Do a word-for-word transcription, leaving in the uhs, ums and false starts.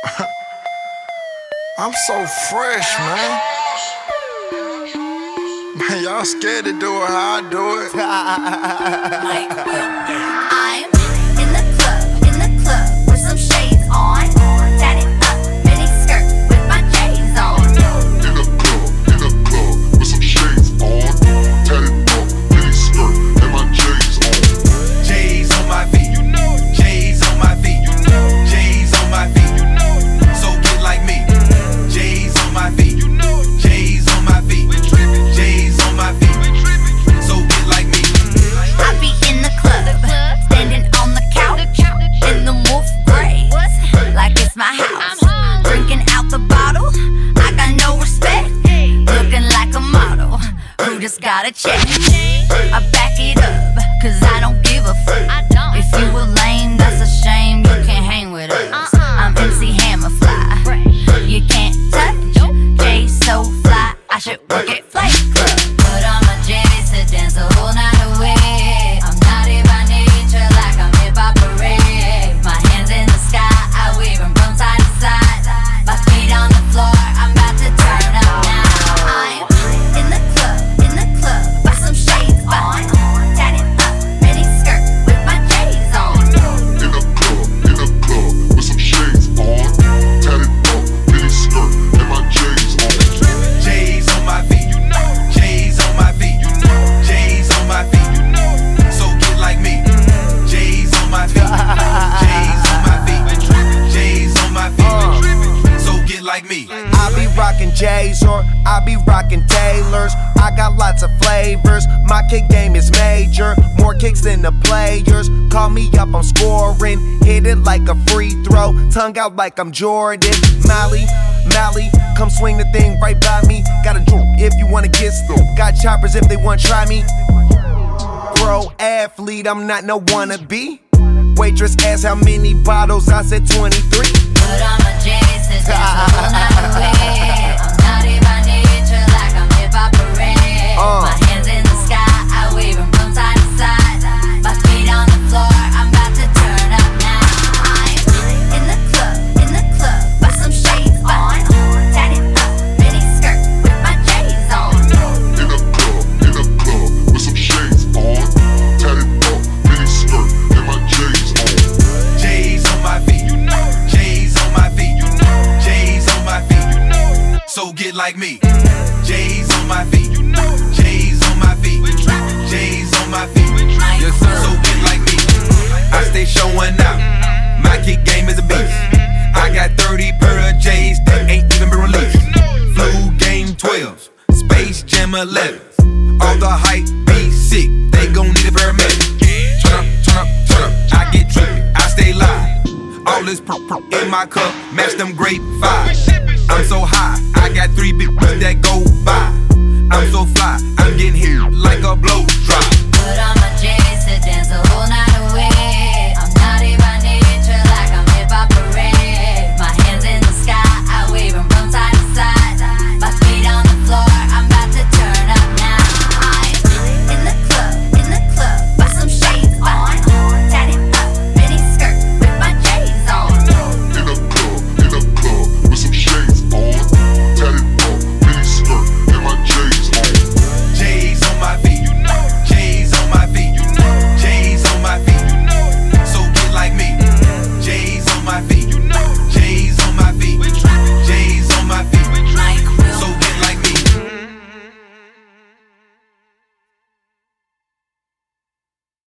I'm so fresh, man. Man, y'all scared to do it how I do it. I'm in the club, in the club with some shades on. Tatted up, mini skirt with my J's on. In the club, in the club with some shades on. Tatted up, mini skirt and my J's on. J's on my feet, you know it. J's on my feet, you know it. J's on my feet, you know it. So get like me. J's on my feet, you know it. J's on my feet, J's on my feet. So get like me. I be in the club, standing on the couch in the wolf gray, like it's my house. Drinking out the bottle, I got no respect. Looking like a model who just got a check. I back it up, cause I don't give a fuck. If you were lame, that's a shame, you can't hang with us. I'm M C Hammer Fly, you can't touch. Jay so fly, I should work at Flight Club. Put on my J's to dance the whole night away. I'm naughty by nature, like I'm hip-hop parade. My hands in the sky, I wave them from side to side. My feet on the floor, I'm about to turn up now. I'm in the club, in the club, with some shades on. Tatted up, mini skirt with my J's on. In the club, in the club with some shades on. Tatted up, mini skirt and my J's on. J's on my feet, you know it. J's on my feet, you know it. J's on my feet, you know it. So get like me. J's on my feet, J's on my feet, J's on my feet. So get like me. I be rockin' J's or I be rockin' Taylors. I got lots of flavors. My kick game is major. More kicks than the players. Call me up, I'm scoring. Hit it like a free throw. Tongue out like I'm Jordan. Mally, Mally, come swing the thing right by me. Got a droop if you wanna get slow. Got choppers if they wanna try me. Pro athlete, I'm not no wannabe. Waitress asked how many bottles, I said twenty-three. Put on my J's to dance the whole night away. I'm naughty by nature, like I'm hip-hop parade. Uh. My hands in the sky, I wave them from side to side. My feet on the floor, I'm about to turn up now. I'm in the club, in the club, with some shades on. Tatted up, mini skirt with my J's on. In the club, in the club with some shades on. Tatted up, mini skirt and my J's on. J's on my feet, you know it. J's on my feet, you know it. J's on my feet, you know it. So get like me. J's on my feet, you know it. J's on my feet, J's on my feet. Yes, sir. So get like me. I stay showing out. My kick game is a beast. I got thirty pair of J's that ain't even been released. Flu game twelves, Space Jam elevens. All the hype be sick, they gon' need a paramedic. Turn up, turn up, turn up. I get trippy, I stay live. All this purr purr in my cup, match them grape vibes. I'm so high, I got three big ones that go by. I'm so fly, I'm getting hit like a blow drop. Put on my J's to dance the whole night